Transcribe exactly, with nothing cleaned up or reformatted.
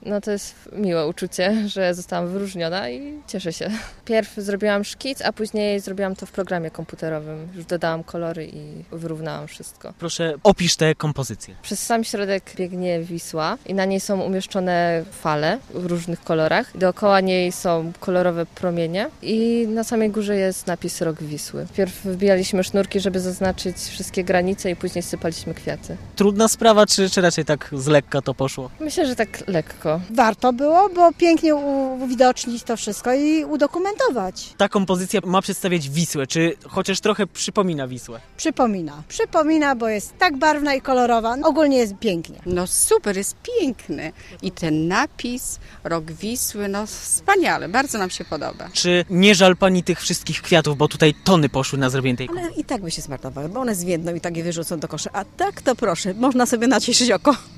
No to jest miłe uczucie, że zostałam wyróżniona i cieszę się. Pierw zrobiłam szkic, a później zrobiłam to w programie komputerowym. Już dodałam kolory i wyrównałam wszystko. Proszę, opisz tę kompozycję. Przez sam środek biegnie Wisła i na niej są umieszczone fale w różnych kolorach. Dookoła niej są kolorowe promienie i na samej górze jest napis Rok Wisły. Pierw wbijaliśmy sznurki, żeby zaznaczyć wszystkie granice i później sypaliśmy kwiaty. Trudna sprawa, czy, czy raczej tak z lekka to poszło? Myślę, że tak lekko. Warto było, bo pięknie uwidocznić to wszystko i udokumentować. Ta kompozycja ma przedstawiać Wisłę, czy chociaż trochę przypomina Wisłę? Przypomina. Przypomina, bo jest tak barwna i kolorowa. Ogólnie jest pięknie. No super, jest piękny. I ten napis, Rok Wisły, no wspaniale, bardzo nam się podoba. Czy nie żal pani tych wszystkich kwiatów, bo tutaj tony poszły na zrobienie tej Ale i tak by się zmarnowały, bo one zwiędną i tak je wyrzucą do kosza. A tak to proszę, można sobie nacieszyć oko.